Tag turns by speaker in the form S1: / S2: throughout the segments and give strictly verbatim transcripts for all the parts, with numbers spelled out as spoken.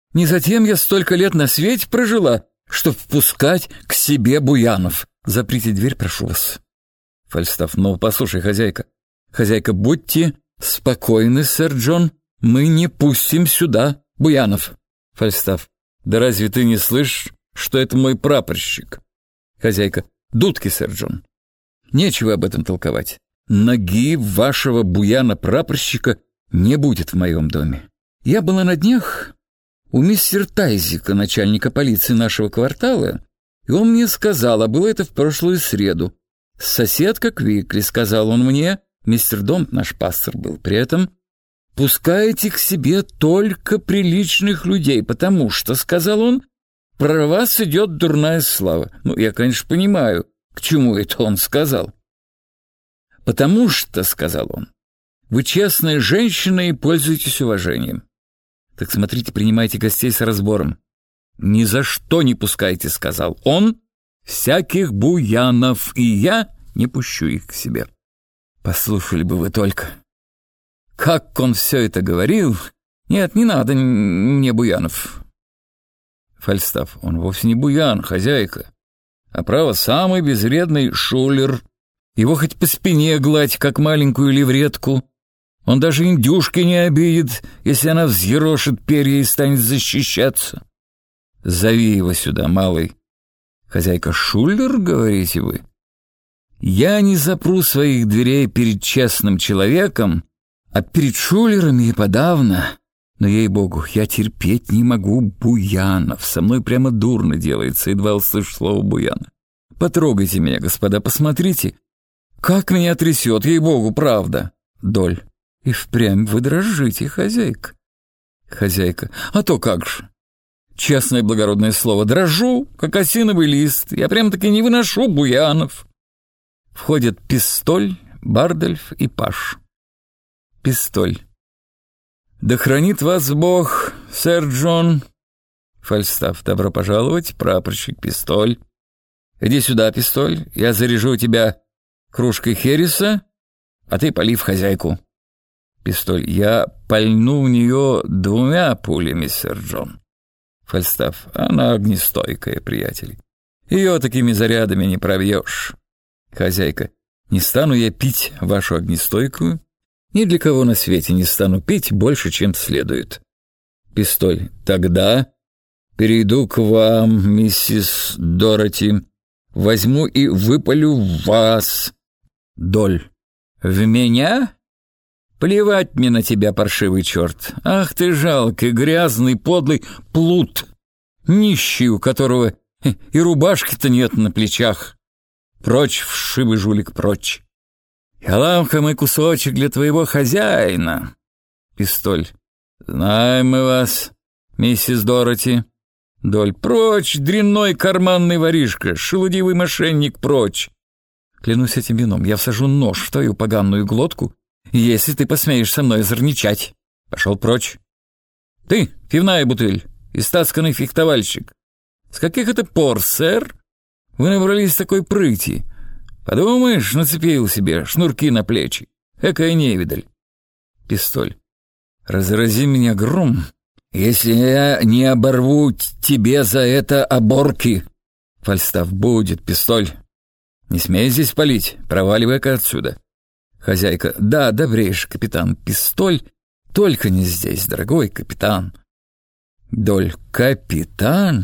S1: Не затем я столько лет на свете прожила, чтоб впускать к себе буянов. Заприте дверь, прошу вас. Фальстаф. Ну, послушай, хозяйка. Хозяйка, будьте спокойны, сэр Джон. Мы не пустим сюда буянов. Фальстаф. Да разве ты не слышишь, что это мой прапорщик? Хозяйка. Дудки, сэр Джон. Нечего об этом толковать. Ноги вашего буяна-прапорщика не будет в моем доме. Я была на днях у мистера Тайзика, начальника полиции нашего квартала, и он мне сказал, а было это в прошлую среду. Соседка Квикли, сказал он мне, мистер Домп, наш пастор был, при этом пускайте к себе только приличных людей, потому что, сказал он, про вас идет дурная слава. Ну, я, конечно, понимаю, к чему это он сказал. Потому что, сказал он, вы честная женщина и пользуетесь уважением. Так смотрите, принимайте гостей с разбором. Ни за что не пускайте, сказал он, всяких буянов, и я не пущу их к себе. Послушали бы вы только. Как он все это говорил? Нет, не надо мне буянов. Фальстаф. Он вовсе не буян, хозяйка, а право самый безвредный шулер. Его хоть по спине гладь, как маленькую левретку. Он даже индюшки не обидит, если она взъерошит перья и станет защищаться. Зови его сюда, малый. Хозяйка. Шулер, говорите вы? Я не запру своих дверей перед честным человеком, а перед шулерами и подавно. Но, ей-богу, я терпеть не могу буянов. Со мной прямо дурно делается, едва услышу слово буяна. Потрогайте меня, господа, посмотрите, как меня трясет, ей-богу, правда. Доль. И впрямь вы дрожите, хозяйка. Хозяйка. А то как же. Честное благородное слово, дрожу, как осиновый лист. Я прям-таки не выношу буянов. Входят Пистоль, Бардольф и Паш. Пистоль. Да хранит вас Бог, сэр Джон. Фальстаф. Добро пожаловать, прапорщик Пистоль. Иди сюда, Пистоль, я заряжу тебя кружкой хереса, а ты поли в хозяйку. Пистоль. Я пальну в нее двумя пулями, сэр Джон. Фальстаф. Она огнестойкая, приятель. Ее такими зарядами не пробьешь. Хозяйка. Не стану я пить вашу огнестойкую. Ни для кого на свете не стану пить больше, чем следует. Пистоль. Тогда перейду к вам, миссис Дороти. Возьму и выпалю в вас. Доль. В меня? Плевать мне на тебя, паршивый черт. Ах ты жалкий, грязный, подлый плут. Нищий, у которого и рубашки-то нет на плечах. Прочь, вшивый жулик, прочь. Я лакомый кусочек для твоего хозяина. Пистоль. Знаем мы вас, миссис Дороти. Доль. Прочь, дрянной карманный воришка, шелудивый мошенник, прочь. Клянусь этим вином, я всажу нож в твою поганую глотку, если ты посмеешь со мной озорничать. Пошел прочь. Ты, пивная бутыль, истасканный фехтовальщик. С каких это пор, сэр, вы набрались такой прыти? Подумаешь, нацепил себе шнурки на плечи. Экая невидаль. Пистоль. Разрази меня гром, если я не оборву тебе за это оборки. Фальстаф. Будет, Пистоль. Не смей здесь палить, проваливай-ка отсюда. Хозяйка. Да, добрейший капитан. Пистоль. Только не здесь, дорогой капитан. Доль. Капитан?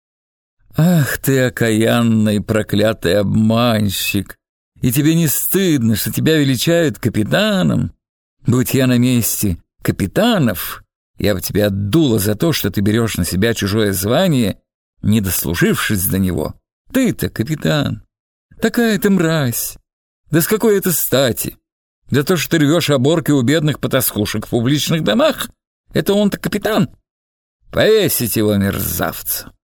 S1: Ах ты, окаянный проклятый обманщик! И тебе не стыдно, что тебя величают капитаном? Будь я на месте капитанов, я бы тебя отдула за то, что ты берешь на себя чужое звание, не дослужившись до него. Ты-то капитан. Такая ты мразь. Да с какой это стати? За то, что ты рвешь оборки у бедных потаскушек в публичных домах? Это он-то капитан? Повесить его, мерзавца.